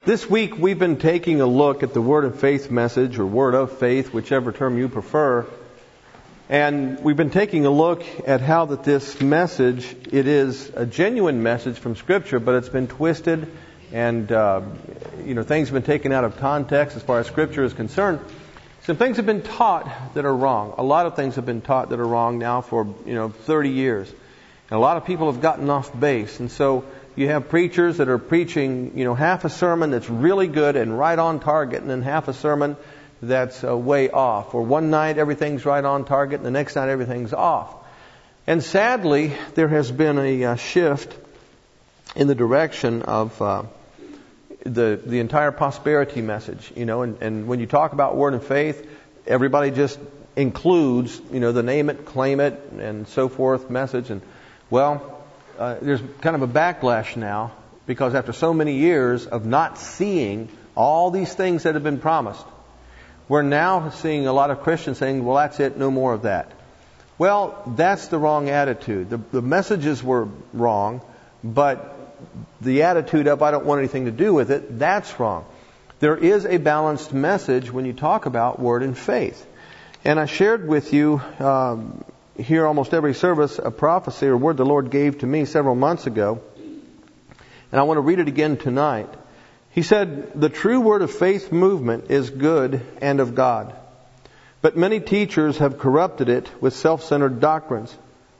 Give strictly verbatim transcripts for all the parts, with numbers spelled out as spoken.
This week we've been taking a look at the Word of Faith message, or Word of Faith, whichever term you prefer. And we've been taking a look at how that this message, it is a genuine message from Scripture, but it's been twisted and, uh, you know, things have been taken out of context as far as Scripture is concerned. Some things have been taught that are wrong. A lot of things have been taught that are wrong now for, you know, thirty years. And a lot of people have gotten off base. And so you have preachers that are preaching, you know, half a sermon that's really good and right on target, and then half a sermon that's uh, way off. Or one night everything's right on target, and the next night everything's off. And sadly, there has been a uh, shift in the direction of uh, the the entire prosperity message. You know, and, and when you talk about Word and Faith, everybody just includes, you know, the name it, claim it, and so forth message. And well, Uh, there's kind of a backlash now, because after so many years of not seeing all these things that have been promised, we're now seeing a lot of Christians saying, well, that's it, no more of that. Well, that's the wrong attitude. The, the messages were wrong, but the attitude of I don't want anything to do with it, that's wrong. There is a balanced message when you talk about Word and Faith. And I shared with you um, here almost every service a prophecy or word the Lord gave to me several months ago. And I want to read it again tonight. He said, the true Word of Faith movement is good and of God. But many teachers have corrupted it with self-centered doctrines.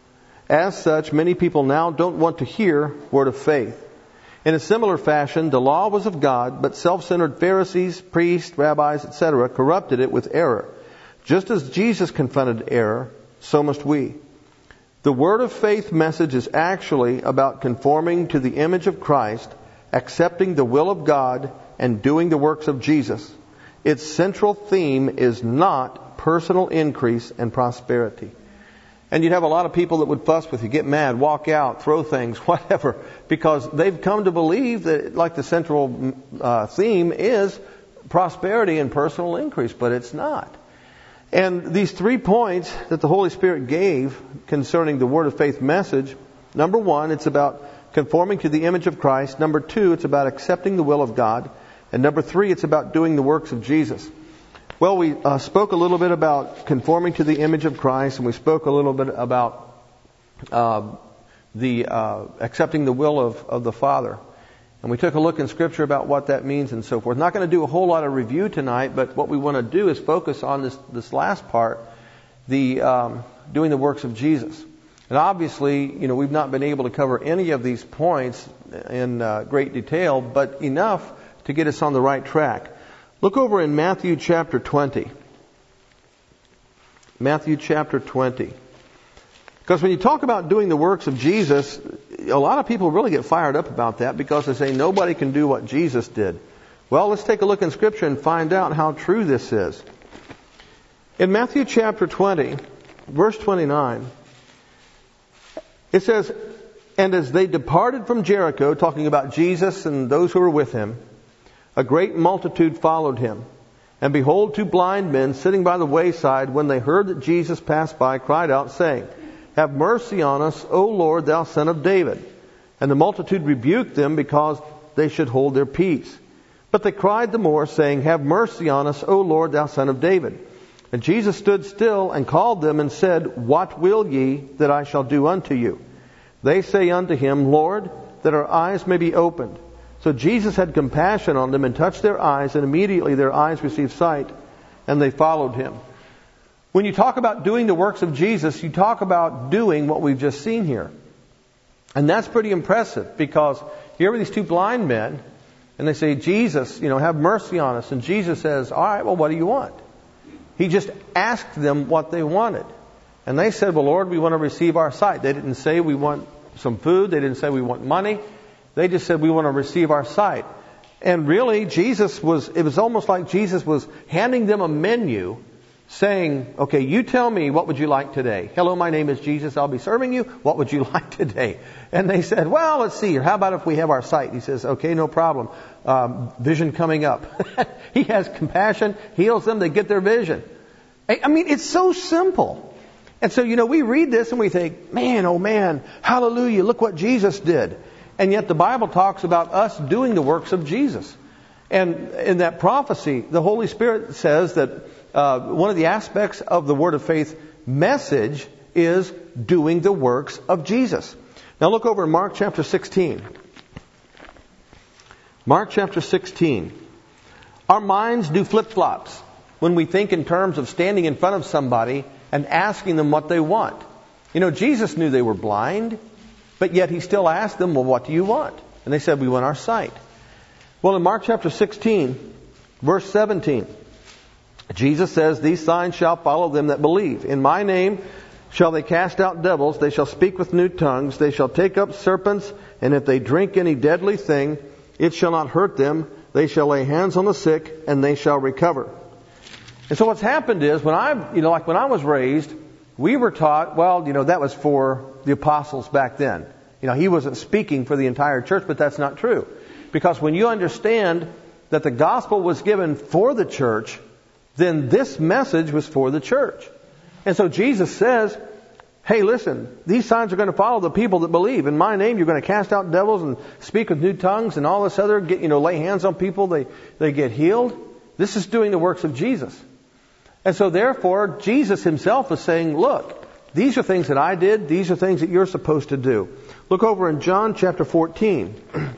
As such, many people now don't want to hear Word of Faith. In a similar fashion, the law was of God, but self-centered Pharisees, priests, rabbis, et cetera corrupted it with error. Just as Jesus confronted error, so must we. The Word of Faith message is actually about conforming to the image of Christ, accepting the will of God, and doing the works of Jesus. Its central theme is not personal increase and prosperity. And you'd have a lot of people that would fuss with you, get mad, walk out, throw things, whatever, because they've come to believe that, like, the central uh, theme is prosperity and personal increase, but it's not. And these three points that the Holy Spirit gave concerning the Word of Faith message, number one, it's about conforming to the image of Christ. Number two, it's about accepting the will of God. And number three, it's about doing the works of Jesus. Well, we uh, spoke a little bit about conforming to the image of Christ, and we spoke a little bit about uh, the uh, accepting the will of, of the Father. And we took a look in Scripture about what that means and so forth. Not going to do a whole lot of review tonight, but what we want to do is focus on this this last part, the um, doing the works of Jesus. And obviously, you know, we've not been able to cover any of these points in uh, great detail, but enough to get us on the right track. Look over in Matthew chapter twenty. Matthew chapter twenty. Because when you talk about doing the works of Jesus, a lot of people really get fired up about that because they say nobody can do what Jesus did. Well, let's take a look in Scripture and find out how true this is. In Matthew chapter twenty, verse twenty-nine, it says, and as they departed from Jericho, talking about Jesus and those who were with him, a great multitude followed him. And behold, two blind men sitting by the wayside, when they heard that Jesus passed by, cried out, saying, have mercy on us, O Lord, thou Son of David. And the multitude rebuked them because they should hold their peace. But they cried the more, saying, have mercy on us, O Lord, thou Son of David. And Jesus stood still and called them and said, what will ye that I shall do unto you? They say unto him, Lord, that our eyes may be opened. So Jesus had compassion on them and touched their eyes, and immediately their eyes received sight, and they followed him. When you talk about doing the works of Jesus, you talk about doing what we've just seen here. And that's pretty impressive, because here are these two blind men, and they say, Jesus, you know, have mercy on us. And Jesus says, all right, well, what do you want? He just asked them what they wanted. And they said, well, Lord, we want to receive our sight. They didn't say we want some food. They didn't say we want money. They just said we want to receive our sight. And really, Jesus was, it was almost like Jesus was handing them a menu, saying, okay, you tell me, what would you like today? Hello, my name is Jesus. I'll be serving you. What would you like today? And they said, well, let's see here. How about if we have our sight? He says, okay, no problem. Um, vision coming up. He has compassion, heals them, they get their vision. I mean, it's so simple. And so, you know, we read this and we think, man, oh man, hallelujah, look what Jesus did. And yet the Bible talks about us doing the works of Jesus. And in that prophecy, the Holy Spirit says that uh, one of the aspects of the Word of Faith message is doing the works of Jesus. Now look over in Mark chapter sixteen. Mark chapter sixteen. Our minds do flip-flops when we think in terms of standing in front of somebody and asking them what they want. You know, Jesus knew they were blind, but yet He still asked them, well, what do you want? And they said, we want our sight. Well, in Mark chapter sixteen, verse seventeen, Jesus says, these signs shall follow them that believe. In my name shall they cast out devils, they shall speak with new tongues, they shall take up serpents, and if they drink any deadly thing, it shall not hurt them. They shall lay hands on the sick, and they shall recover. And so what's happened is, when I, you know, like when I was raised, we were taught, well, you know, that was for the apostles back then. You know, He wasn't speaking for the entire church, but that's not true. Because when you understand that the gospel was given for the church, then this message was for the church. And so Jesus says, hey, listen, these signs are going to follow the people that believe. In my name, you're going to cast out devils and speak with new tongues and all this other, get, you know, lay hands on people, they, they get healed. This is doing the works of Jesus. And so therefore, Jesus Himself is saying, look, these are things that I did. These are things that you're supposed to do. Look over in John chapter fourteen.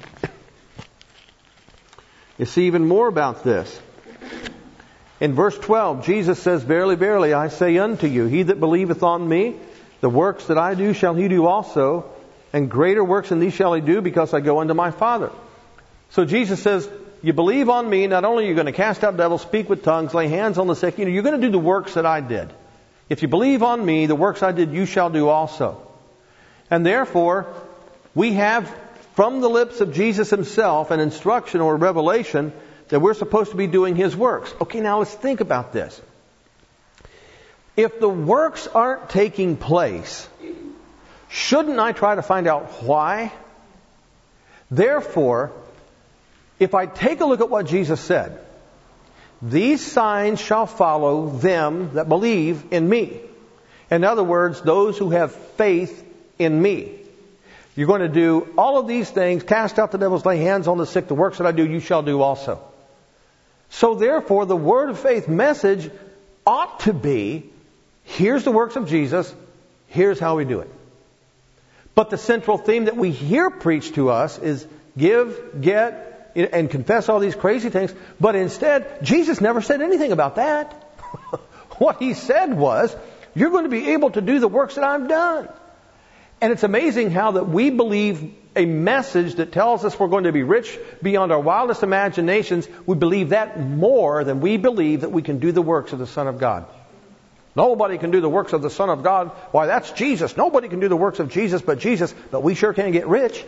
You see even more about this. In verse twelve, Jesus says, verily, verily, I say unto you, he that believeth on me, the works that I do shall he do also, and greater works than these shall he do, because I go unto my Father. So Jesus says, you believe on me, not only are you going to cast out devils, speak with tongues, lay hands on the sick, you know, you're going to do the works that I did. If you believe on me, the works I did, you shall do also. And therefore, we have from the lips of Jesus Himself an instruction or a revelation that we're supposed to be doing His works. Okay, now let's think about this. If the works aren't taking place, shouldn't I try to find out why? Therefore, if I take a look at what Jesus said, these signs shall follow them that believe in me. In other words, those who have faith in me. You're going to do all of these things, cast out the devils, lay hands on the sick, the works that I do, you shall do also. So therefore, the word of faith message ought to be, here's the works of Jesus, here's how we do it. But the central theme that we hear preached to us is give, get, and confess all these crazy things. But instead, Jesus never said anything about that. What He said was, you're going to be able to do the works that I've done. And it's amazing how that we believe a message that tells us we're going to be rich beyond our wildest imaginations. We believe that more than we believe that we can do the works of the Son of God. Nobody can do the works of the Son of God. Why, that's Jesus. Nobody can do the works of Jesus but Jesus, but we sure can get rich.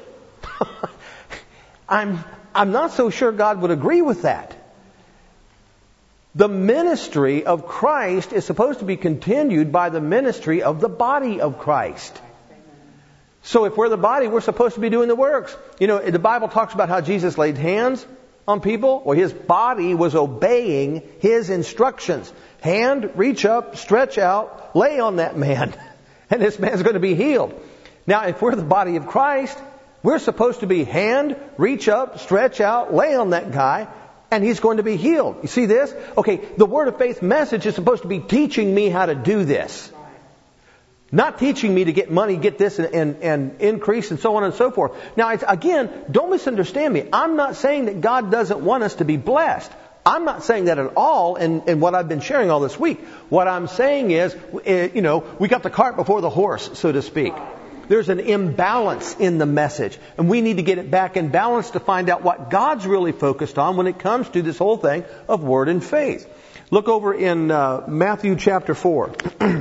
I'm, I'm not so sure God would agree with that. The ministry of Christ is supposed to be continued by the ministry of the body of Christ. So if we're the body, we're supposed to be doing the works. You know, the Bible talks about how Jesus laid hands on people. Well, His body was obeying His instructions. Hand, reach up, stretch out, lay on that man. And this man's going to be healed. Now, if we're the body of Christ, we're supposed to be hand, reach up, stretch out, lay on that guy, and he's going to be healed. You see this? Okay, the Word of Faith message is supposed to be teaching me how to do this. Not teaching me to get money, get this, and, and, and increase, and so on and so forth. Now, it's, again, don't misunderstand me. I'm not saying that God doesn't want us to be blessed. I'm not saying that at all in, in what I've been sharing all this week. What I'm saying is, you know, we got the cart before the horse, so to speak. There's an imbalance in the message. And we need to get it back in balance to find out what God's really focused on when it comes to this whole thing of word and faith. Look over in uh, Matthew chapter four.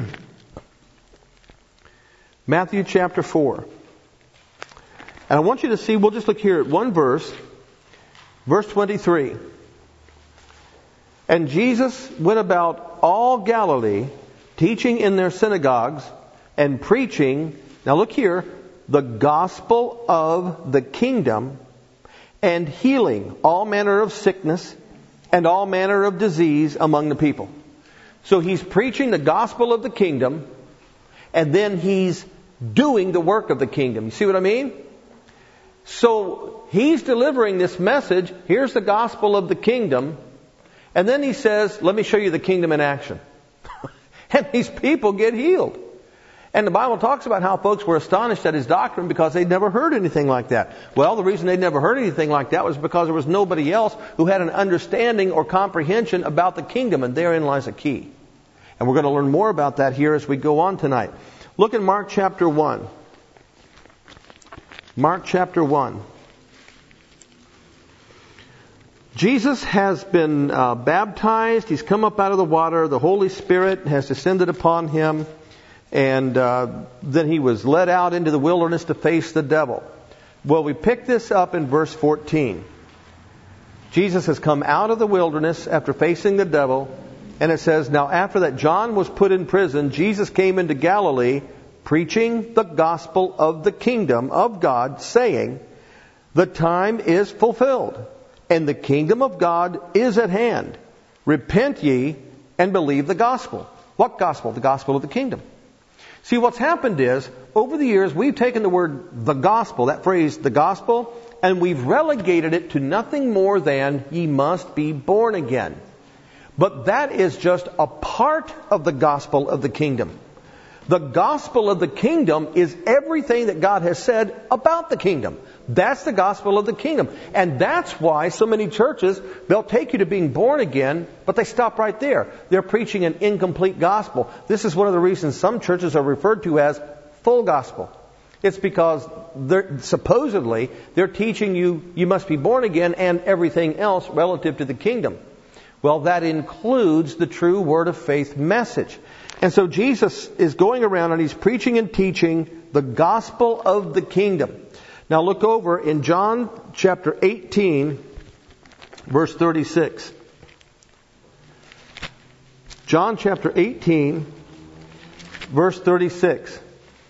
Matthew chapter four. And I want you to see, we'll just look here at one verse. Verse twenty-three. And Jesus went about all Galilee, teaching in their synagogues and preaching, now look here, the gospel of the kingdom, and healing all manner of sickness and all manner of disease among the people. So He's preaching the gospel of the kingdom, and then He's doing the work of the kingdom. You see what I mean? So he's delivering this message. Here's the gospel of the kingdom. And then he says, let me show you the kingdom in action. And these people get healed. And the Bible talks about how folks were astonished at his doctrine because they'd never heard anything like that. Well, the reason they'd never heard anything like that was because there was nobody else who had an understanding or comprehension about the kingdom. And therein lies a key. And we're going to learn more about that here as we go on tonight. Look in Mark chapter one. Mark chapter one. Jesus has been uh, baptized. He's come up out of the water. The Holy Spirit has descended upon him. And uh, then he was led out into the wilderness to face the devil. Well, we pick this up in verse fourteen. Jesus has come out of the wilderness after facing the devil. And it says, now after that John was put in prison, Jesus came into Galilee, preaching the gospel of the kingdom of God, saying, the time is fulfilled, and the kingdom of God is at hand. Repent ye and believe the gospel. What gospel? The gospel of the kingdom. See, what's happened is, over the years, we've taken the word the gospel, that phrase, the gospel, and we've relegated it to nothing more than ye must be born again. But that is just a part of the gospel of the kingdom. The gospel of the kingdom is everything that God has said about the kingdom. That's the gospel of the kingdom. And that's why so many churches, they'll take you to being born again, but they stop right there. They're preaching an incomplete gospel. This is one of the reasons some churches are referred to as full gospel. It's because they're, supposedly they're teaching you you must be born again and everything else relative to the kingdom. Well, that includes the true word of faith message. And so Jesus is going around and he's preaching and teaching the gospel of the kingdom. Now look over in John chapter eighteen, verse thirty-six. John chapter eighteen, verse thirty-six.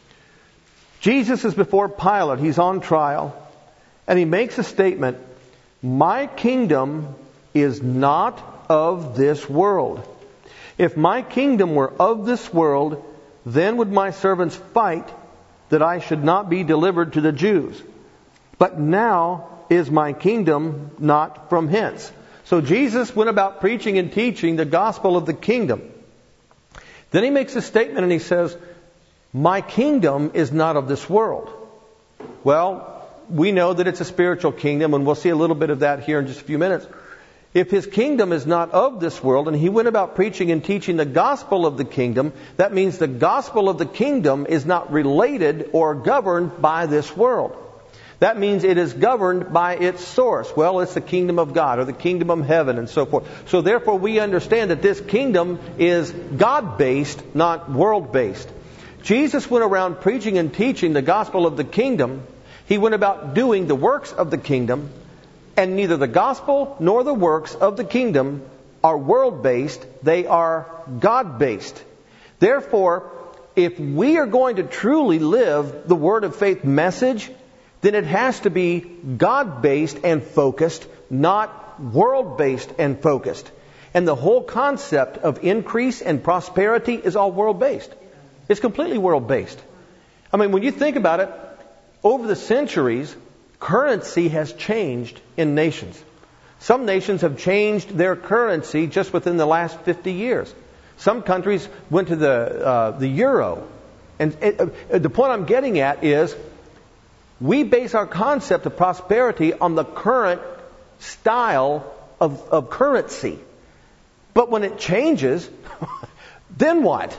Jesus is before Pilate. He's on trial. And he makes a statement, my kingdom is not of this world. If my kingdom were of this world, then would my servants fight that I should not be delivered to the Jews. But now is my kingdom not from hence. So Jesus went about preaching and teaching the gospel of the kingdom. Then he makes a statement and he says, my kingdom is not of this world. Well, we know that it's a spiritual kingdom, and we'll see a little bit of that here in just a few minutes. If his kingdom is not of this world, and he went about preaching and teaching the gospel of the kingdom, that means the gospel of the kingdom is not related or governed by this world. That means it is governed by its source. Well, it's the kingdom of God or the kingdom of heaven and so forth. So therefore we understand that this kingdom is God-based, not world-based. Jesus went around preaching and teaching the gospel of the kingdom. He went about doing the works of the kingdom. And neither the gospel nor the works of the kingdom are world-based. They are God-based. Therefore, if we are going to truly live the word of faith message, then it has to be God-based and focused, not world-based and focused. And the whole concept of increase and prosperity is all world-based. It's completely world-based. I mean, when you think about it, over the centuries, currency has changed in nations. Some nations have changed their currency just within the last fifty years. Some countries went to the uh, the euro. And it, uh, the point I'm getting at is we base our concept of prosperity on the current style of, of currency. But when it changes, then what?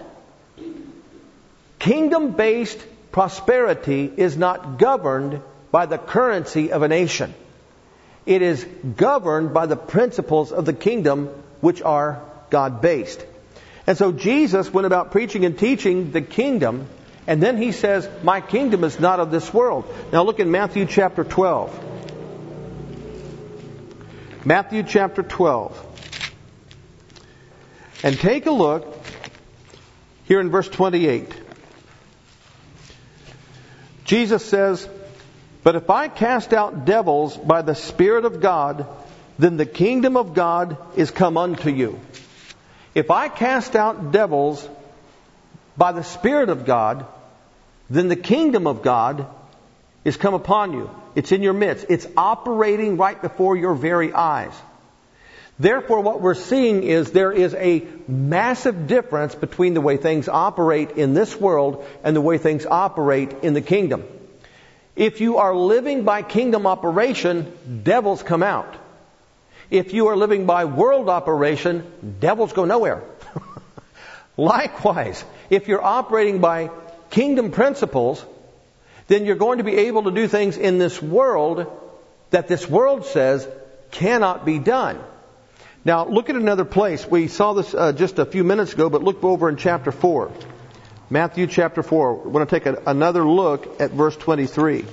Kingdom-based prosperity is not governed by the currency of a nation. It is governed by the principles of the kingdom, which are God-based. And so Jesus went about preaching and teaching the kingdom, and then he says, my kingdom is not of this world. Now look in Matthew chapter twelve. Matthew chapter twelve. And take a look here in verse twenty-eight. Jesus says, but if I cast out devils by the Spirit of God, then the kingdom of God is come unto you. If I cast out devils by the Spirit of God, then the kingdom of God is come upon you. It's in your midst. It's operating right before your very eyes. Therefore, what we're seeing is there is a massive difference between the way things operate in this world and the way things operate in the kingdom. If you are living by kingdom operation, devils come out. If you are living by world operation, devils go nowhere. Likewise, if you're operating by kingdom principles, then you're going to be able to do things in this world that this world says cannot be done. Now, look at another place. We saw this uh, just a few minutes ago, but look over in chapter four. Matthew chapter four. We're going to take a, another look at verse twenty-three.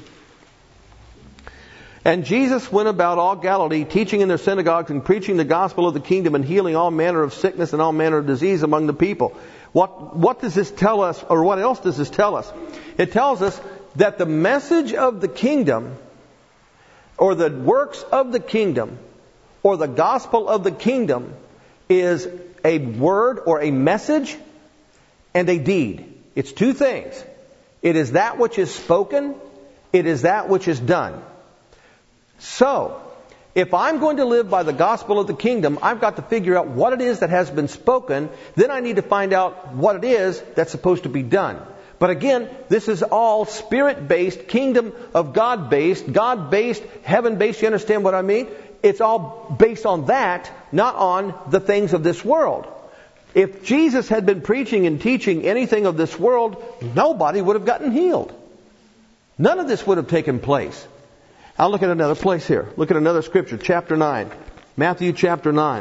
And Jesus went about all Galilee, teaching in their synagogues and preaching the gospel of the kingdom and healing all manner of sickness and all manner of disease among the people. What, what does this tell us, or what else does this tell us? It tells us that the message of the kingdom, or the works of the kingdom, or the gospel of the kingdom is a word or a message and a deed. It's two things. It is that which is spoken. It is that which is done. So, if I'm going to live by the gospel of the kingdom, I've got to figure out what it is that has been spoken. Then I need to find out what it is that's supposed to be done. But again, this is all Spirit-based, kingdom of God-based, God-based, heaven-based. You understand what I mean? It's all based on that, not on the things of this world. If Jesus had been preaching and teaching anything of this world, nobody would have gotten healed. None of this would have taken place. I'll look at another place here. Look at another scripture, chapter nine. Matthew chapter nine.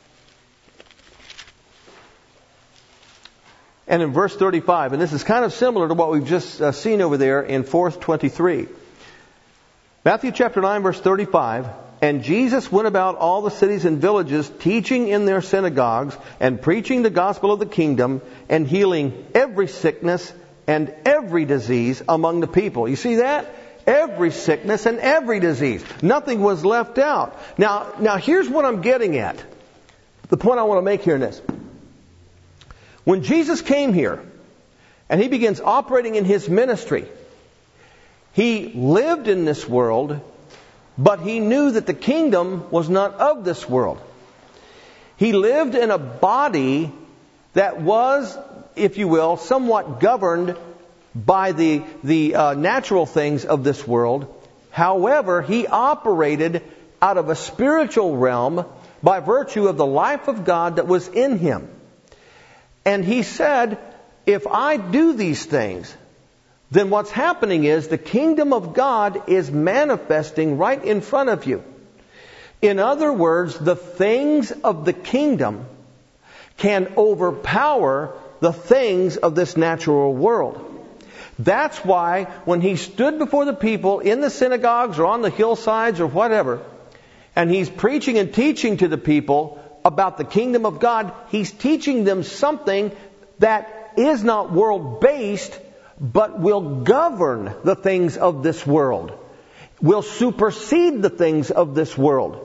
And in verse thirty-five, and this is kind of similar to what we've just uh, seen over there in four twenty-three. Matthew chapter nine, verse thirty-five. And Jesus went about all the cities and villages, teaching in their synagogues and preaching the gospel of the kingdom and healing every sickness and every disease among the people. You see that? Every sickness and every disease. Nothing was left out. Now, now here's what I'm getting at. The point I want to make here in this. When Jesus came here and He begins operating in His ministry, He lived in this world, but He knew that the kingdom was not of this world. He lived in a body that was, if you will, somewhat governed by the, the uh, natural things of this world. However, He operated out of a spiritual realm by virtue of the life of God that was in Him. And He said, if I do these things, then what's happening is the kingdom of God is manifesting right in front of you. In other words, the things of the kingdom can overpower the things of this natural world. That's why when He stood before the people in the synagogues or on the hillsides or whatever, and He's preaching and teaching to the people about the kingdom of God, He's teaching them something that is not world-based, but will govern the things of this world, will supersede the things of this world.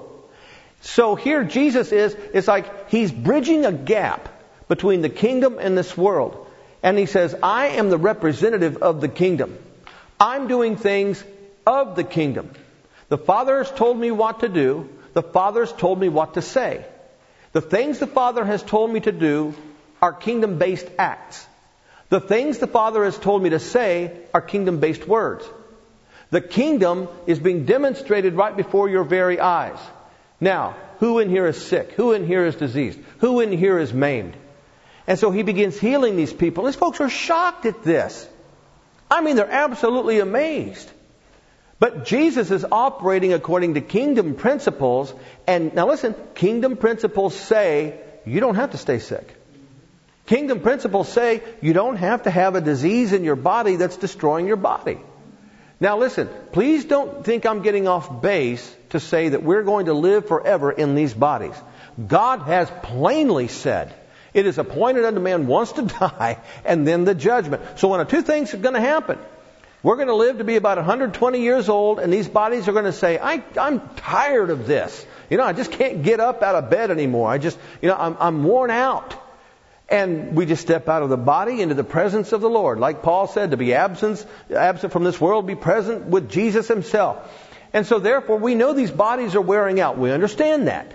So here Jesus is, it's like He's bridging a gap between the kingdom and this world. And He says, I am the representative of the kingdom. I'm doing things of the kingdom. The Father has told me what to do. The Father has told me what to say. The things the Father has told me to do are kingdom-based acts. The things the Father has told me to say are kingdom-based words. The kingdom is being demonstrated right before your very eyes. Now, who in here is sick? Who in here is diseased? Who in here is maimed? And so He begins healing these people. These folks are shocked at this. I mean, they're absolutely amazed. But Jesus is operating according to kingdom principles. And now listen, kingdom principles say you don't have to stay sick. Kingdom principles say you don't have to have a disease in your body that's destroying your body. Now listen, please don't think I'm getting off base to say that we're going to live forever in these bodies. God has plainly said, it is appointed unto man once to die, and then the judgment. So one of two things are going to happen. We're going to live to be about one hundred twenty years old, and these bodies are going to say, I, I'm tired of this. You know, I just can't get up out of bed anymore. I just, you know, I'm, I'm worn out. And we just step out of the body into the presence of the Lord. Like Paul said, to be absent, absent from this world, be present with Jesus himself. And so therefore, we know these bodies are wearing out. We understand that.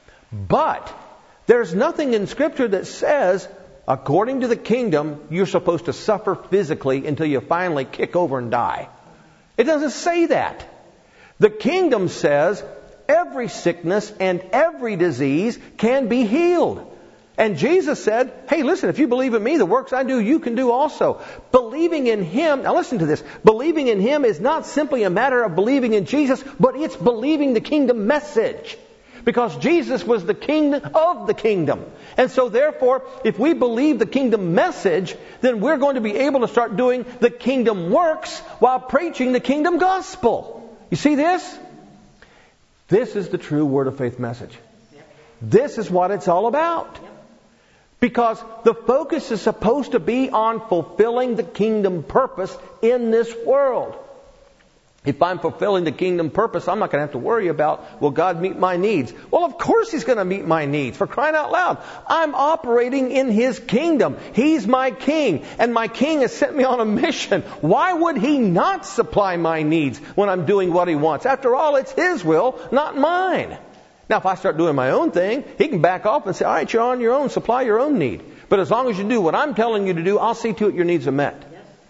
But there's nothing in Scripture that says, according to the kingdom, you're supposed to suffer physically until you finally kick over and die. It doesn't say that. The kingdom says every sickness and every disease can be healed. And Jesus said, hey, listen, if you believe in me, the works I do, you can do also. Believing in Him, now listen to this, believing in Him is not simply a matter of believing in Jesus, but it's believing the kingdom message. Because Jesus was the king of the kingdom. And so therefore, if we believe the kingdom message, then we're going to be able to start doing the kingdom works while preaching the kingdom gospel. You see this? This is the true word of faith message. This is what it's all about. Because the focus is supposed to be on fulfilling the kingdom purpose in this world. If I'm fulfilling the kingdom purpose, I'm not going to have to worry about, will God meet my needs? Well, of course He's going to meet my needs. For crying out loud, I'm operating in His kingdom. He's my king, and my king has sent me on a mission. Why would He not supply my needs when I'm doing what He wants? After all, it's His will, not mine. Now, if I start doing my own thing, He can back off and say, all right, you're on your own, supply your own need. But as long as you do what I'm telling you to do, I'll see to it your needs are met.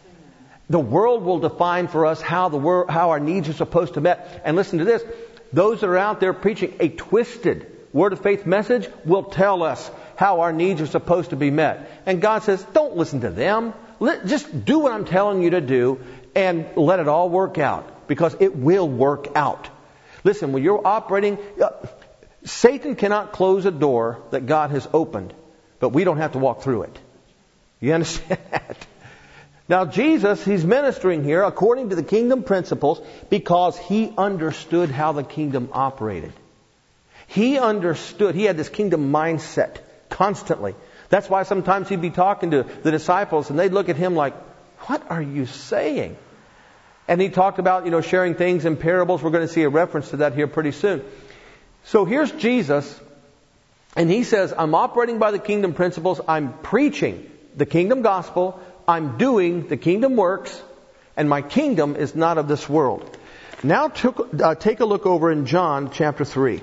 The world will define for us how the world, how our needs are supposed to be met. And listen to this. Those that are out there preaching a twisted word of faith message will tell us how our needs are supposed to be met. And God says, don't listen to them. Let, just do what I'm telling you to do and let it all work out. Because it will work out. Listen, when you're operating, uh, Satan cannot close a door that God has opened. But we don't have to walk through it. You understand that? Now Jesus, He's ministering here according to the kingdom principles because He understood how the kingdom operated. He understood. He had this kingdom mindset constantly. That's why sometimes He'd be talking to the disciples and they'd look at Him like, what are you saying? And He talked about, you know, sharing things in parables. We're going to see a reference to that here pretty soon. So here's Jesus, and He says, I'm operating by the kingdom principles. I'm preaching the kingdom gospel. I'm doing the kingdom works, and my kingdom is not of this world. Now took, uh, take a look over in John chapter three.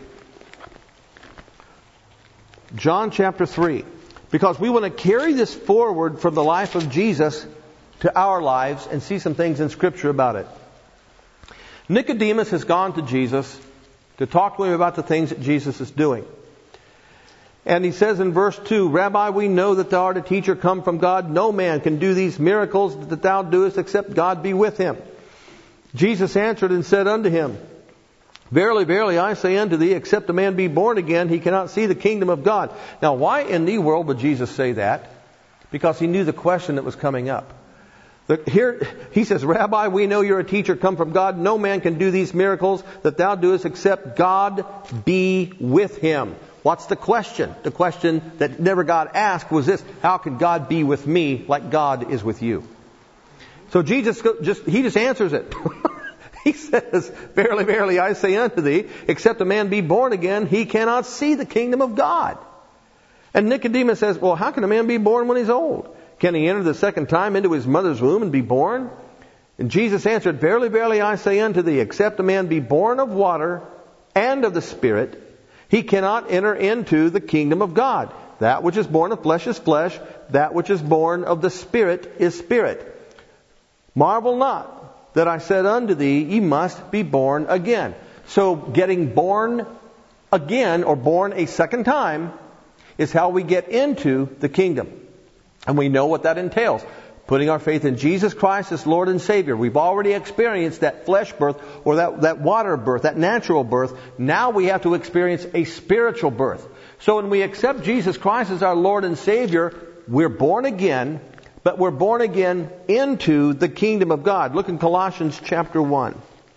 John chapter three. Because we want to carry this forward from the life of Jesus to our lives and see some things in Scripture about it. Nicodemus has gone to Jesus to talk to him about the things that Jesus is doing. And he says in verse two, Rabbi, we know that thou art a teacher come from God. No man can do these miracles that thou doest except God be with him. Jesus answered and said unto him, Verily, verily, I say unto thee, except a man be born again, he cannot see the kingdom of God. Now, why in the world would Jesus say that? Because He knew the question that was coming up. The, here, He says, Rabbi, we know you're a teacher come from God. No man can do these miracles that thou doest except God be with him. What's the question? The question that never got asked was this: how can God be with me like God is with you? So Jesus just, He just answers it. He says, Verily, verily, I say unto thee, except a man be born again, he cannot see the kingdom of God. And Nicodemus says, well, how can a man be born when he's old? Can he enter the second time into his mother's womb and be born? And Jesus answered, Verily, verily, I say unto thee, except a man be born of water and of the Spirit, he cannot enter into the kingdom of God. That which is born of flesh is flesh. That which is born of the Spirit is spirit. Marvel not that I said unto thee, ye must be born again. So getting born again, or born a second time, is how we get into the kingdom. And we know what that entails. Putting our faith in Jesus Christ as Lord and Savior. We've already experienced that flesh birth or that, that water birth, that natural birth. Now we have to experience a spiritual birth. So when we accept Jesus Christ as our Lord and Savior, we're born again, but we're born again into the kingdom of God. Look in Colossians chapter one.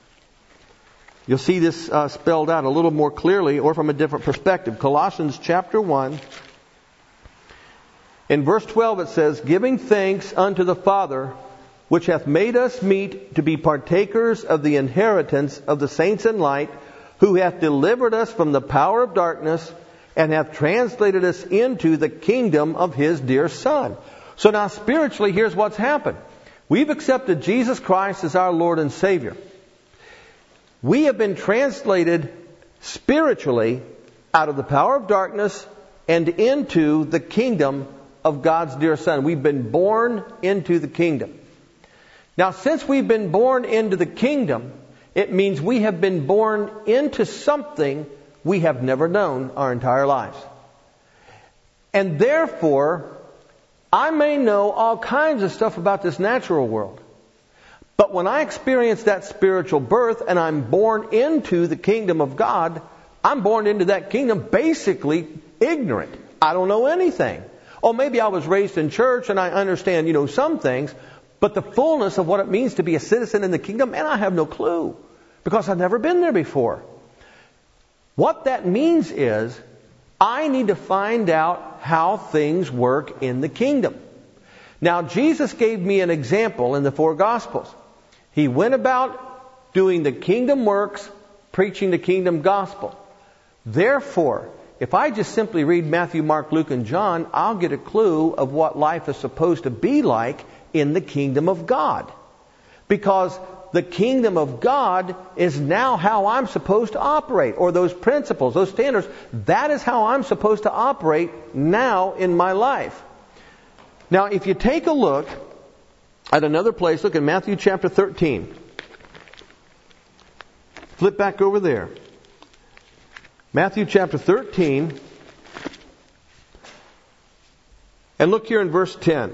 You'll see this uh, spelled out a little more clearly or from a different perspective. Colossians chapter one. In verse twelve it says, Giving thanks unto the Father, which hath made us meet to be partakers of the inheritance of the saints in light, who hath delivered us from the power of darkness, and hath translated us into the kingdom of His dear Son. So now spiritually, here's what's happened. We've accepted Jesus Christ as our Lord and Savior. We have been translated spiritually out of the power of darkness and into the kingdom of God's dear Son. We've been born into the kingdom. Now, since we've been born into the kingdom, it means we have been born into something we have never known our entire lives. And therefore, I may know all kinds of stuff about this natural world. But when I experience that spiritual birth and I'm born into the kingdom of God, I'm born into that kingdom basically ignorant. I don't know anything. Oh, maybe I was raised in church and I understand, you know, some things. But the fullness of what it means to be a citizen in the kingdom, and I have no clue. Because I've never been there before. What that means is, I need to find out how things work in the kingdom. Now, Jesus gave me an example in the four Gospels. He went about doing the kingdom works, preaching the kingdom gospel. Therefore, if I just simply read Matthew, Mark, Luke, and John, I'll get a clue of what life is supposed to be like in the kingdom of God. Because the kingdom of God is now how I'm supposed to operate. Or those principles, those standards, that is how I'm supposed to operate now in my life. Now, if you take a look at another place, look at Matthew chapter thirteen. Flip back over there. Matthew chapter thirteen. And look here in verse ten.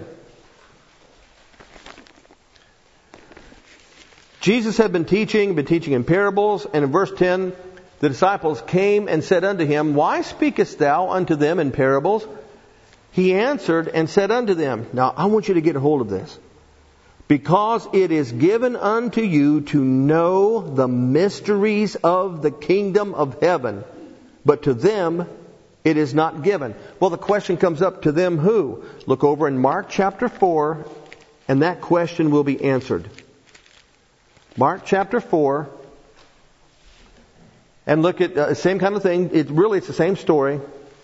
Jesus had been teaching, been teaching in parables, and in verse ten, the disciples came and said unto him, Why speakest thou unto them in parables? He answered and said unto them, now I want you to get a hold of this. Because it is given unto you to know the mysteries of the kingdom of heaven, but to them it is not given. Well, the question comes up, to them who? Look over in Mark chapter four, and that question will be answered. Mark chapter four, and look at the uh, same kind of thing. It really, it's the same story.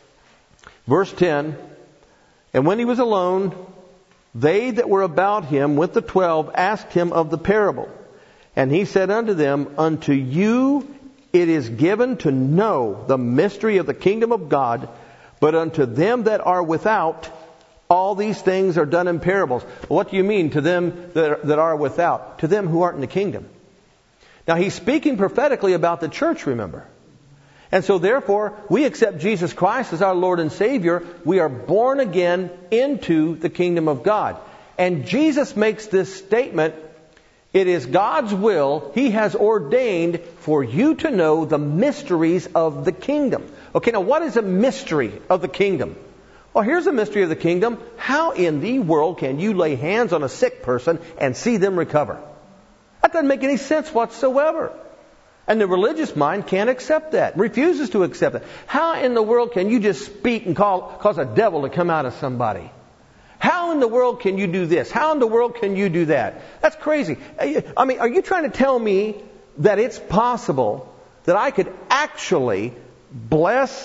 Verse ten, and when he was alone, they that were about him with the twelve asked him of the parable. And he said unto them, Unto you it is given to know the mystery of the kingdom of God, but unto them that are without, all these things are done in parables. What do you mean, to them that are, that are without? To them who aren't in the kingdom. Now, he's speaking prophetically about the church, remember. And so, therefore, we accept Jesus Christ as our Lord and Savior. We are born again into the kingdom of God. And Jesus makes this statement, it is God's will, He has ordained for you to know the mysteries of the kingdom. Okay, now what is a mystery of the kingdom? Well, here's a mystery of the kingdom. How in the world can you lay hands on a sick person and see them recover? That doesn't make any sense whatsoever. And the religious mind can't accept that, refuses to accept it. How in the world can you just speak and call, cause a devil to come out of somebody? How in the world can you do this? How in the world can you do that? That's crazy. I mean, are you trying to tell me that it's possible that I could actually bless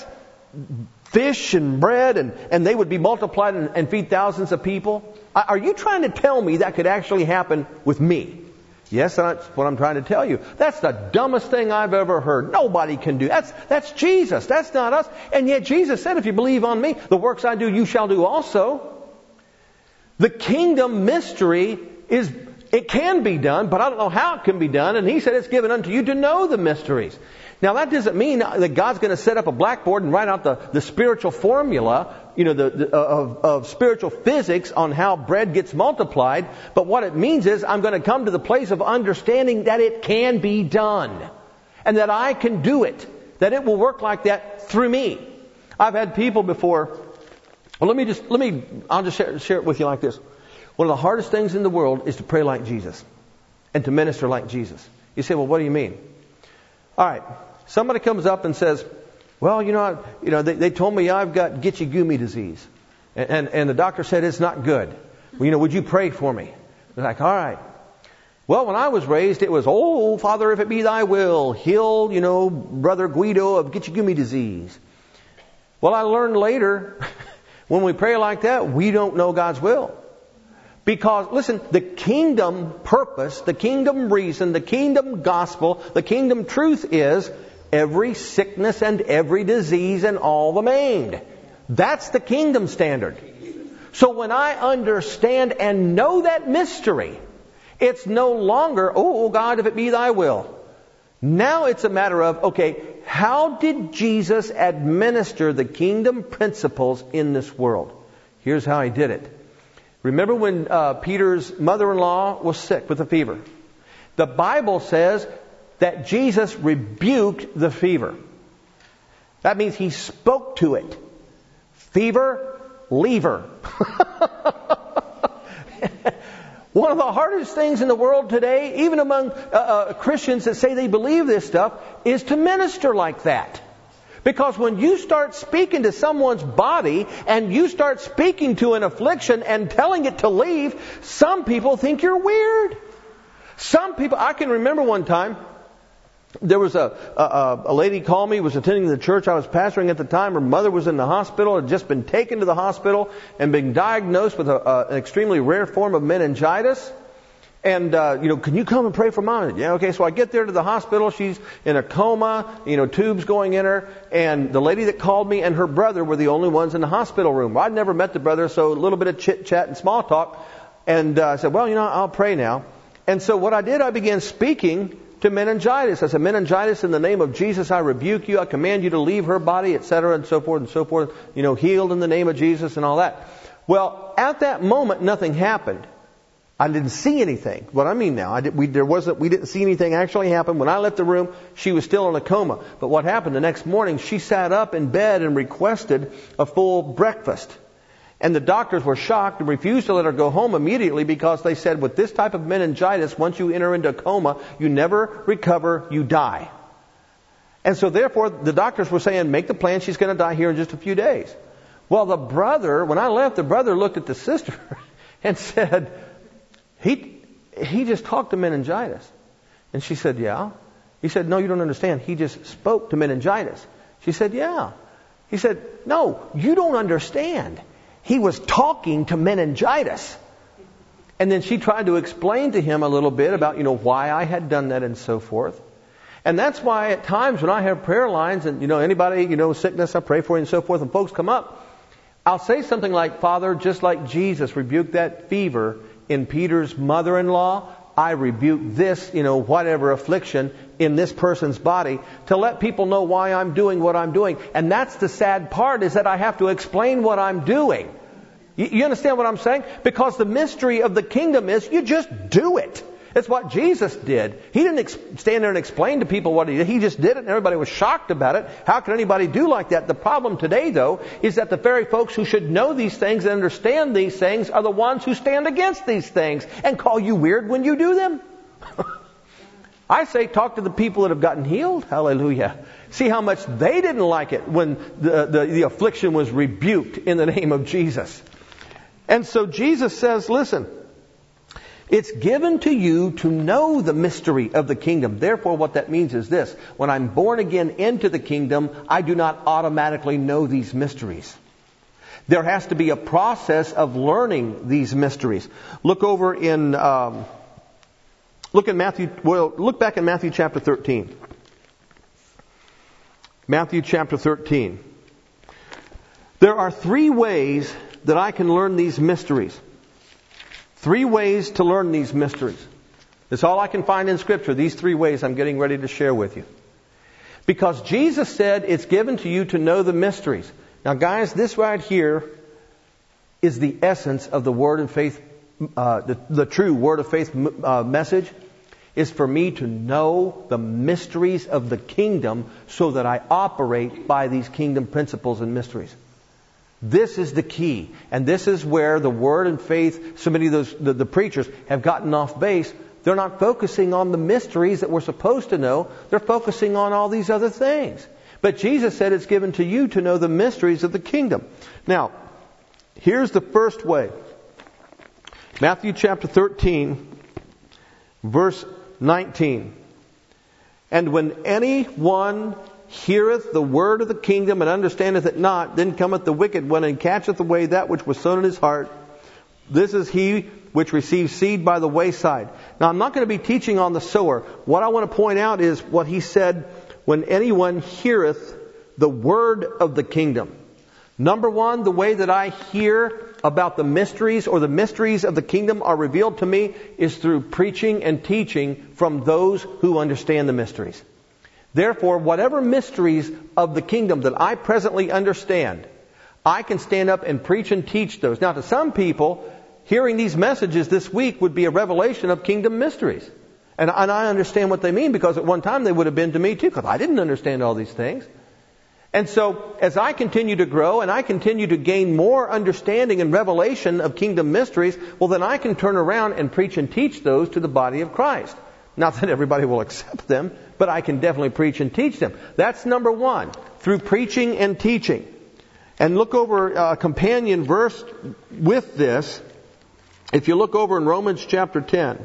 fish and bread and, and they would be multiplied and, and feed thousands of people? Are you trying to tell me that could actually happen with me? Yes, that's what I'm trying to tell you. That's the dumbest thing I've ever heard. Nobody can do. That's, that's Jesus. That's not us. And yet Jesus said, if you believe on me, the works I do, you shall do also. The kingdom mystery is, it can be done, but I don't know how it can be done. And He said it's given unto you to know the mysteries. Now that doesn't mean that God's going to set up a blackboard and write out the, the spiritual formula, you know, the, the, of, of spiritual physics on how bread gets multiplied. But what it means is I'm going to come to the place of understanding that it can be done. And that I can do it. That it will work like that through me. I've had people before. Well, let me just, let me, I'll just share, share it with you like this. One of the hardest things in the world is to pray like Jesus. And to minister like Jesus. You say, well, what do you mean? All right. Somebody comes up and says, well, you know, I, you know, they, they told me I've got Gitchigumi disease. And, and, and the doctor said it's not good. Well, you know, would you pray for me? They're like, all right. Well, when I was raised, it was, oh, Father, if it be thy will, heal, you know, Brother Guido of Gitchigumi disease. Well, I learned later, when we pray like that, we don't know God's will. Because, listen, the kingdom purpose, the kingdom reason, the kingdom gospel, the kingdom truth is every sickness and every disease and all the maimed. That's the kingdom standard. So when I understand and know that mystery, it's no longer, oh God, if it be thy will. Now it's a matter of, okay, how did Jesus administer the kingdom principles in this world? Here's how he did it. Remember when uh, Peter's mother-in-law was sick with a fever? The Bible says that Jesus rebuked the fever. That means he spoke to it. Fever, leave her. One of the hardest things in the world today, even among uh, uh, Christians that say they believe this stuff, is to minister like that. Because when you start speaking to someone's body and you start speaking to an affliction and telling it to leave, some people think you're weird. Some people, I can remember one time, there was a, a, a lady called me, was attending the church I was pastoring at the time. Her mother was in the hospital, had just been taken to the hospital and been diagnosed with a, a, an extremely rare form of meningitis. And, uh, you know, can you come and pray for Mom? Yeah, okay. So I get there to the hospital. She's in a coma, you know, tubes going in her. And the lady that called me and her brother were the only ones in the hospital room. I'd never met the brother, so a little bit of chit chat and small talk. And uh, I said, well, you know, I'll pray now. And so what I did, I began speaking to meningitis. I said, meningitis, in the name of Jesus, I rebuke you. I command you to leave her body, et cetera, and so forth and so forth. You know, healed in the name of Jesus and all that. Well, at that moment, nothing happened. I didn't see anything. What I mean now, I did, we, there wasn't, we didn't see anything actually happen. When I left the room, she was still in a coma. But what happened the next morning, she sat up in bed and requested a full breakfast. And the doctors were shocked and refused to let her go home immediately because they said, with this type of meningitis, once you enter into a coma, you never recover, you die. And so therefore, the doctors were saying, make the plan, she's going to die here in just a few days. Well, the brother, when I left, the brother looked at the sister and said, he, he just talked to meningitis. And she said, yeah. He said, no, you don't understand. He just spoke to meningitis. She said, yeah. He said, no, you don't understand. He was talking to meningitis. And then she tried to explain to him a little bit about, you know, why I had done that and so forth. And that's why at times when I have prayer lines and, you know, anybody, you know, sickness, I pray for you and so forth, and folks come up, I'll say something like, Father, just like Jesus rebuked that fever in Peter's mother-in-law, I rebuke this, you know, whatever affliction in this person's body, to let people know why I'm doing what I'm doing. And that's the sad part, is that I have to explain what I'm doing. You, you understand what I'm saying? Because the mystery of the kingdom is you just do it. It's what Jesus did. He didn't ex- stand there and explain to people what he did. He just did it and everybody was shocked about it. How can anybody do like that? The problem today, though, is that the very folks who should know these things and understand these things are the ones who stand against these things and call you weird when you do them. I say talk to the people that have gotten healed. Hallelujah. See how much they didn't like it when the, the, the affliction was rebuked in the name of Jesus. And so Jesus says, listen, it's given to you to know the mystery of the kingdom. Therefore, what that means is this. When I'm born again into the kingdom, I do not automatically know these mysteries. There has to be a process of learning these mysteries. Look over in, um, look in Matthew, well, look back in Matthew chapter thirteen. Matthew chapter thirteen. There are three ways that I can learn these mysteries. Three ways to learn these mysteries. That's all I can find in Scripture. These three ways I'm getting ready to share with you. Because Jesus said it's given to you to know the mysteries. Now guys, this right here is the essence of the Word of Faith, uh, the, the true Word of Faith uh, message, is for me to know the mysteries of the kingdom so that I operate by these kingdom principles and mysteries. This is the key. And this is where the Word and Faith, so many of those, the, the preachers have gotten off base. They're not focusing on the mysteries that we're supposed to know. They're focusing on all these other things. But Jesus said it's given to you to know the mysteries of the kingdom. Now, here's the first way. Matthew chapter thirteen, verse nineteen. And when anyone heareth the word of the kingdom and understandeth it not, then cometh the wicked one and catcheth away that which was sown in his heart. This is he which receives seed by the wayside. Now, I'm not going to be teaching on the sower. What I want to point out is what he said, when anyone heareth the word of the kingdom. Number one, the way that I hear about the mysteries or the mysteries of the kingdom are revealed to me is through preaching and teaching from those who understand the mysteries. Therefore, whatever mysteries of the kingdom that I presently understand, I can stand up and preach and teach those. Now, to some people, hearing these messages this week would be a revelation of kingdom mysteries. And, and I understand what they mean, because at one time they would have been to me too, because I didn't understand all these things. And so, as I continue to grow and I continue to gain more understanding and revelation of kingdom mysteries, well, then I can turn around and preach and teach those to the body of Christ. Not that everybody will accept them, but I can definitely preach and teach them. That's number one, through preaching and teaching. And look over a companion verse with this. If you look over in Romans chapter ten.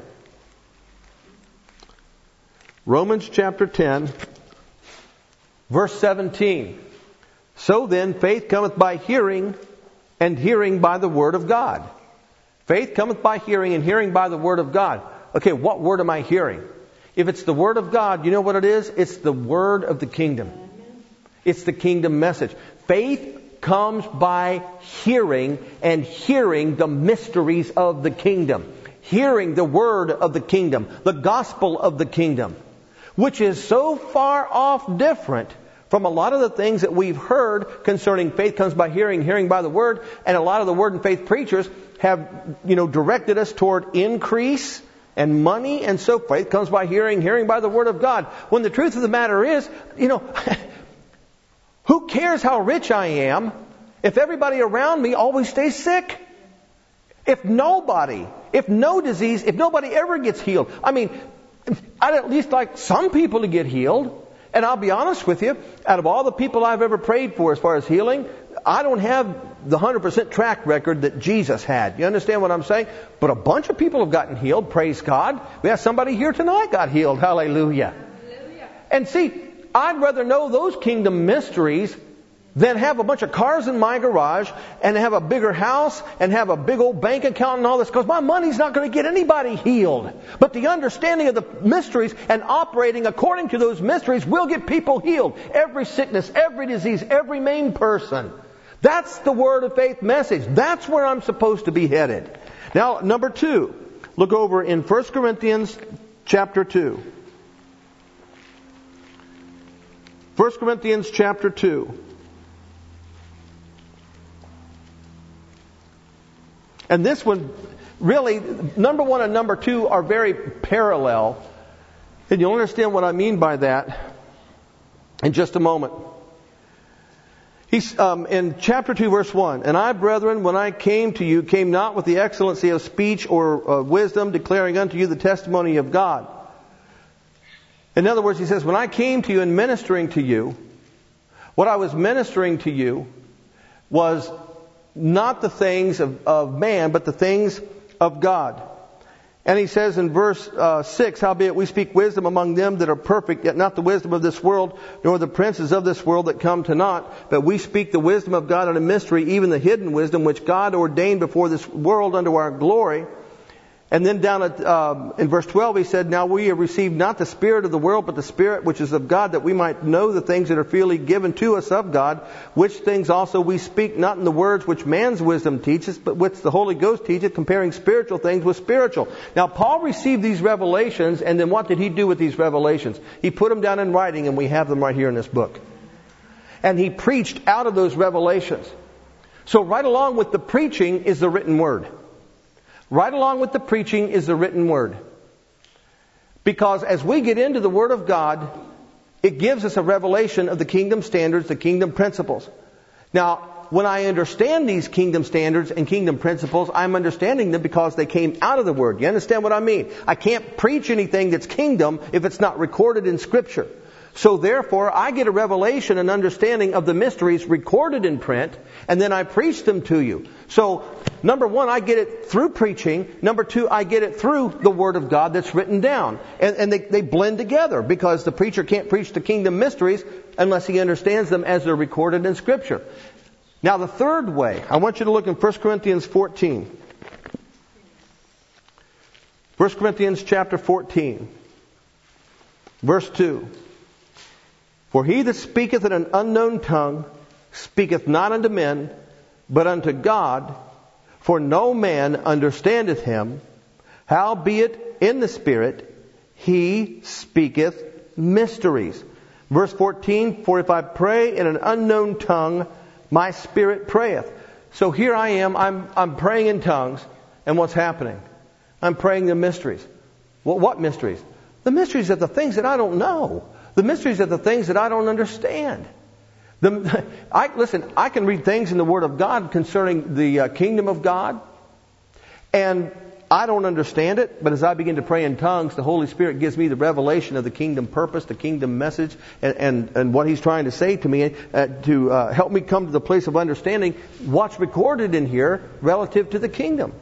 Romans chapter ten. Verse seventeen. So then, faith cometh by hearing, and hearing by the word of God. Faith cometh by hearing, and hearing by the word of God. Okay, what word am I hearing? If it's the word of God, you know what it is? It's the word of the kingdom. It's the kingdom message. Faith comes by hearing, and hearing the mysteries of the kingdom. Hearing the word of the kingdom, the gospel of the kingdom, which is so far off different from a lot of the things that we've heard concerning faith comes by hearing, hearing by the word. And a lot of the word and faith preachers have, you know, directed us toward increase and money. And so faith comes by hearing, hearing by the word of God. When the truth of the matter is, you know, who cares how rich I am if everybody around me always stays sick? If nobody, if no disease, if nobody ever gets healed. I mean, I'd at least like some people to get healed. And I'll be honest with you, out of all the people I've ever prayed for as far as healing, I don't have the one hundred percent track record that Jesus had. You understand what I'm saying? But a bunch of people have gotten healed, praise God. We have somebody here tonight got healed, hallelujah. Hallelujah. And see, I'd rather know those kingdom mysteries than have a bunch of cars in my garage and have a bigger house and have a big old bank account and all this, because my money's not going to get anybody healed. But the understanding of the mysteries and operating according to those mysteries will get people healed. Every sickness, every disease, every main person. That's the word of faith message. That's where I'm supposed to be headed. Now, number two, look over in First Corinthians chapter two. First Corinthians chapter two. And this one, really, number one and number two are very parallel. And you'll understand what I mean by that in just a moment. He's um, in chapter two, verse one. And I, brethren, when I came to you, came not with the excellency of speech or uh, wisdom, declaring unto you the testimony of God. In other words, he says, when I came to you and ministering to you, what I was ministering to you was not the things of, of man, but the things of God. And he says in verse uh, six, howbeit we speak wisdom among them that are perfect, yet not the wisdom of this world, nor the princes of this world that come to naught. But we speak the wisdom of God in a mystery, even the hidden wisdom, which God ordained before this world unto our glory. And then down at, um, in verse twelve, he said, now we have received not the spirit of the world, but the Spirit which is of God, that we might know the things that are freely given to us of God, which things also we speak, not in the words which man's wisdom teaches, but which the Holy Ghost teacheth, comparing spiritual things with spiritual. Now, Paul received these revelations, and then what did he do with these revelations? He put them down in writing, and we have them right here in this book. And he preached out of those revelations. So right along with the preaching is the written word. Right along with the preaching is the written word. Because as we get into the Word of God, it gives us a revelation of the kingdom standards, the kingdom principles. Now, when I understand these kingdom standards and kingdom principles, I'm understanding them because they came out of the Word. You understand what I mean? I can't preach anything that's kingdom if it's not recorded in Scripture. So therefore, I get a revelation and understanding of the mysteries recorded in print, and then I preach them to you. So number one, I get it through preaching. Number two, I get it through the Word of God that's written down. And, and they, they blend together because the preacher can't preach the kingdom mysteries unless he understands them as they're recorded in Scripture. Now the third way, I want you to look in First Corinthians fourteen. First Corinthians chapter fourteen, verse two. For he that speaketh in an unknown tongue speaketh not unto men, but unto God, for no man understandeth him. Howbeit in the Spirit he speaketh mysteries. Verse fourteen, for if I pray in an unknown tongue, my spirit prayeth. So here I am, I'm, I'm praying in tongues, and what's happening? I'm praying the mysteries. Well, what mysteries? The mysteries of the things that I don't know. The mysteries of the things that I don't understand. The, I, listen, I can read things in the Word of God concerning the uh, kingdom of God, and I don't understand it, but as I begin to pray in tongues, the Holy Spirit gives me the revelation of the kingdom purpose, the kingdom message, and, and, and what He's trying to say to me uh, to uh, help me come to the place of understanding what's recorded in here relative to the kingdom.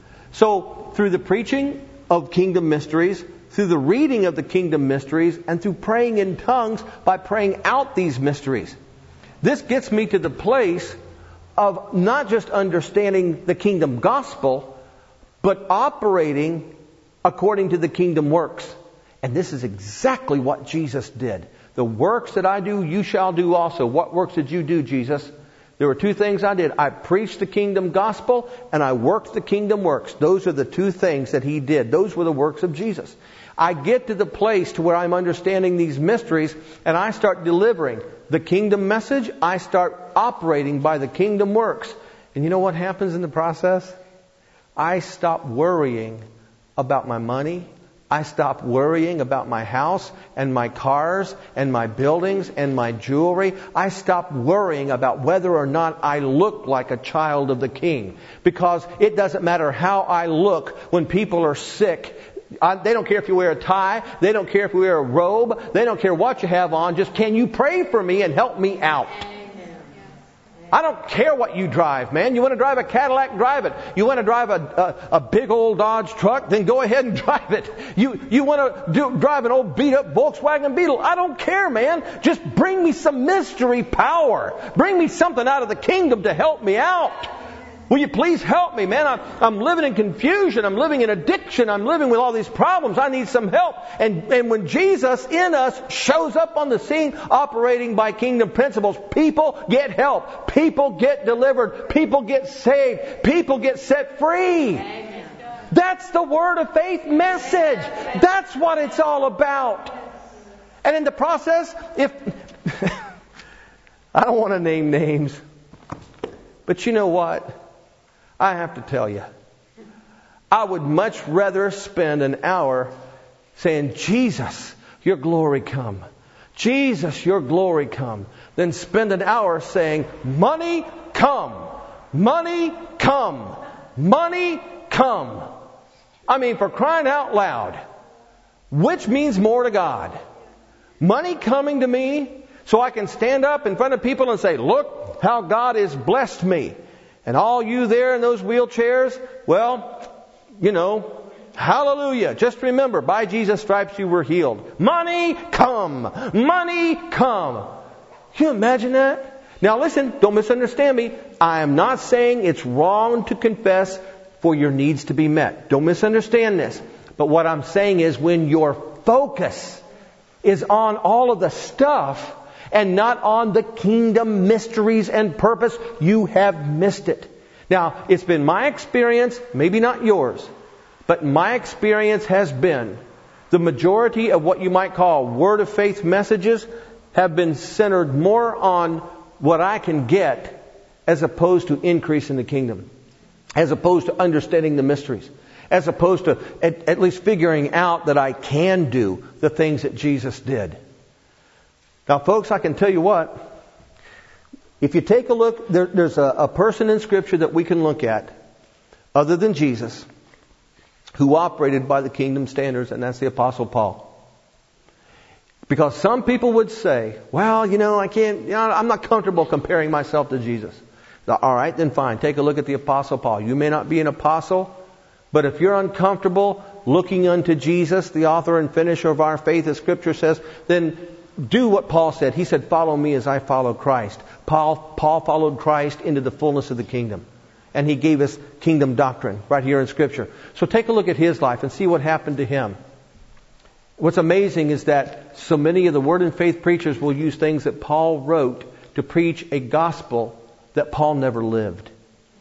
So, through the preaching of kingdom mysteries, through the reading of the kingdom mysteries, and through praying in tongues by praying out these mysteries, this gets me to the place of not just understanding the kingdom gospel, but operating according to the kingdom works. And this is exactly what Jesus did. The works that I do, you shall do also. What works did you do, Jesus? There were two things I did. I preached the kingdom gospel and I worked the kingdom works. Those are the two things that He did. Those were the works of Jesus. I get to the place to where I'm understanding these mysteries and I start delivering the kingdom message. I start operating by the kingdom works. And you know what happens in the process? I stop worrying about my money. I stop worrying about my house and my cars and my buildings and my jewelry. I stop worrying about whether or not I look like a child of the King. Because it doesn't matter how I look when people are sick. I, they don't care if you wear a tie. They don't care if you wear a robe. They don't care what you have on. Just can you pray for me and help me out? I don't care what you drive, man. You want to drive a Cadillac, drive it. You want to drive a, a, a big old Dodge truck, then go ahead and drive it. You, you want to do, drive an old beat up Volkswagen Beetle. I don't care, man. Just bring me some mystery power. Bring me something out of the kingdom to help me out. Will you please help me, man? I'm, I'm living in confusion. I'm living in addiction. I'm living with all these problems. I need some help. And, and when Jesus in us shows up on the scene operating by kingdom principles, people get help. People get delivered. People get saved. People get set free. Amen. That's the word of faith message. That's what it's all about. And in the process, if... I don't want to name names. But you know what? I have to tell you, I would much rather spend an hour saying, Jesus, your glory come. Jesus, your glory come. Than spend an hour saying, money come. Money come. Money come. I mean, for crying out loud, which means more to God? Money coming to me so I can stand up in front of people and say, look how God has blessed me. And all you there in those wheelchairs, well, you know, hallelujah. Just remember, by Jesus' stripes you were healed. Money, come. Money, come. Can you imagine that? Now listen, don't misunderstand me. I am not saying it's wrong to confess for your needs to be met. Don't misunderstand this. But what I'm saying is when your focus is on all of the stuff and not on the kingdom mysteries and purpose, you have missed it. Now, it's been my experience, maybe not yours, but my experience has been the majority of what you might call word of faith messages have been centered more on what I can get as opposed to increase in the kingdom, as opposed to understanding the mysteries, as opposed to at, at least figuring out that I can do the things that Jesus did. Now, folks, I can tell you what. If you take a look, there, there's a, a person in Scripture that we can look at, other than Jesus, who operated by the kingdom standards, and that's the Apostle Paul. Because some people would say, well, you know, I can't, you know, I'm not comfortable comparing myself to Jesus. All right, then fine. Take a look at the Apostle Paul. You may not be an apostle, but if you're uncomfortable looking unto Jesus, the author and finisher of our faith, as Scripture says, then do what Paul said. He said, follow me as I follow Christ. Paul, Paul followed Christ into the fullness of the kingdom. And he gave us kingdom doctrine right here in Scripture. So take a look at his life and see what happened to him. What's amazing is that so many of the Word and Faith preachers will use things that Paul wrote to preach a gospel that Paul never lived.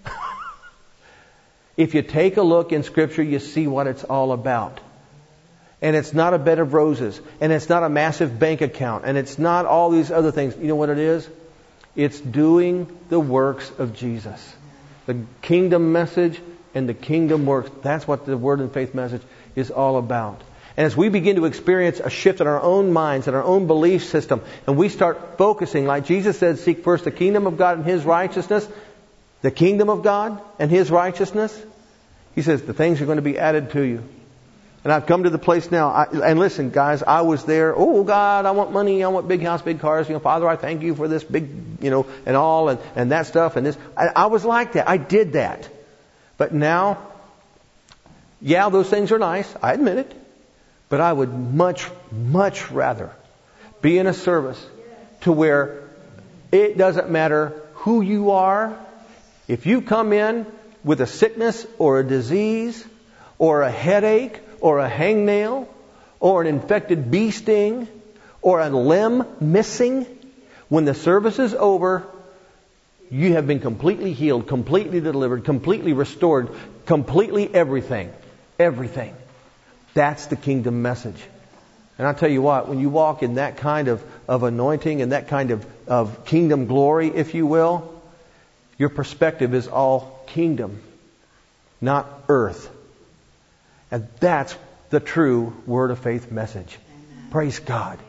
If you take a look in Scripture, you see what it's all about. And it's not a bed of roses. And it's not a massive bank account. And it's not all these other things. You know what it is? It's doing the works of Jesus. The kingdom message and the kingdom works. That's what the Word and Faith message is all about. And as we begin to experience a shift in our own minds and our own belief system, and we start focusing, like Jesus said, seek first the kingdom of God and His righteousness, the kingdom of God and His righteousness, He says the things are going to be added to you. And I've come to the place now, I, and listen guys, I was there, oh God, I want money, I want big house, big cars, you know, Father, I thank you for this big, you know, and all, and, and that stuff, and this. I, I was like that, I did that. But now, yeah, those things are nice, I admit it. But I would much, much rather be in a service to where it doesn't matter who you are. If you come in with a sickness or a disease or a headache or a hangnail or an infected bee sting or a limb missing, when the service is over, you have been completely healed, completely delivered, completely restored, completely everything. Everything. That's the kingdom message. And I'll tell you what, when you walk in that kind of, of anointing and that kind of, of kingdom glory, if you will, your perspective is all kingdom, not earth. And that's the true Word of Faith message. Amen. Praise God.